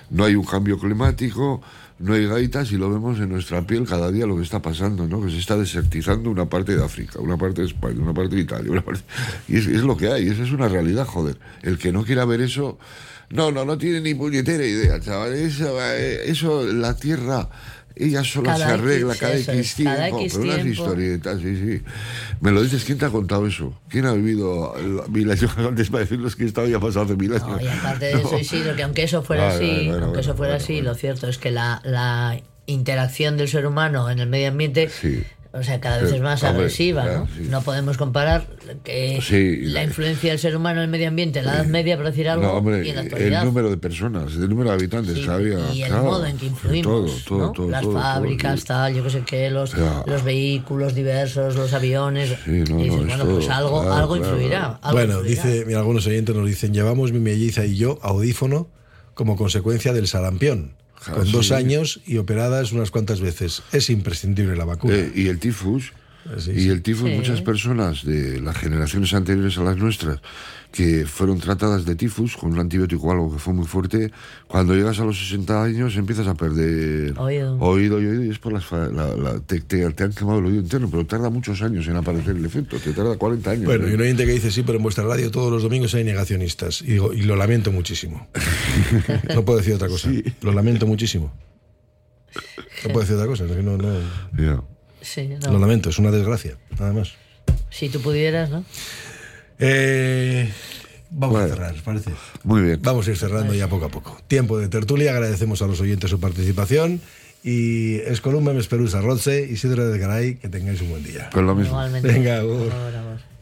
no hay un cambio climático, no hay gaitas, y lo vemos en nuestra piel cada día lo que está pasando, ¿no? Que se está desertizando una parte de África, una parte de España, una parte de Italia, una parte... y es, es lo que hay, esa es una realidad, joder. El que no quiera ver eso, no, no, no tiene ni puñetera idea, chaval. Eso, eso la Tierra... ella sola cada se arregla X, cada X tiempo, cada X pero unas tiempo. Historietas, sí, sí. Me lo dices, ¿quién te ha contado eso? ¿Quién ha vivido mil años antes para decirnos que esto había pasado hace mil años? No, y aparte de eso, Isidro, que aunque eso fuera vale, así, bueno, aunque bueno, eso fuera bueno, así, bueno. Lo cierto es que la, la interacción del ser humano en el medio ambiente... Sí. O sea, cada vez es más hombre, agresiva, claro, ¿no? Sí. No podemos comparar que sí, la influencia del ser humano en el medio ambiente en la Edad Media, por decir algo, no, hombre, y en la actualidad. El número de personas, el número de habitantes, sí, sabía, y el claro, modo en que influimos, todo, todo, ¿no? todo, las todo, fábricas, todo, tal, yo qué sé qué, los, los vehículos diversos, los aviones. Sí, no, y dices, no, bueno, todo, pues algo, claro, algo claro, influirá. claro. Algo bueno, influirá. dice, mira, algunos oyentes nos dicen, llevamos mi melliza y yo audífono como consecuencia del sarampión. Con sí. dos años y operadas unas cuantas veces. Es imprescindible la vacuna. Eh, y el tifus... Sí, y el tifus, sí. Muchas personas de las generaciones anteriores a las nuestras que fueron tratadas de tifus con un antibiótico o algo que fue muy fuerte, cuando llegas a los sesenta años empiezas a perder oído, oído y oído, y es por las la, la, te, te, te han quemado el oído interno, pero tarda muchos años en aparecer el efecto, te tarda cuarenta años. Bueno, ¿eh? Y un oyente que dice, sí, pero en vuestra radio todos los domingos hay negacionistas, y digo, y lo lamento muchísimo. No puedo decir otra cosa, sí. Lo lamento muchísimo. No puedo decir otra cosa, no... no... Yeah. Sí, no. Lo lamento, es una desgracia, nada más. Si tú pudieras, ¿no? Eh, vamos bueno, a cerrar, ¿os parece? Muy bien. Vamos a ir cerrando ya poco a poco. Tiempo de tertulia, agradecemos a los oyentes su participación y es Columba Mesperusa Rodse y Isidro de Garay, que tengáis un buen día. Con lo mismo. Igualmente. Venga, Gur. Ahora, ahora.